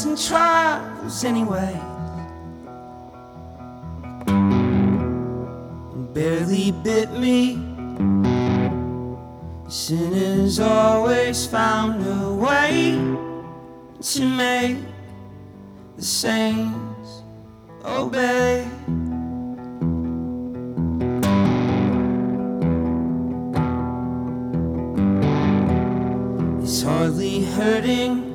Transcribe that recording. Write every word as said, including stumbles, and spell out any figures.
toils and trials anyway. Barely bit me. Sin has always found a way to make the saints obey. It's hardly hurting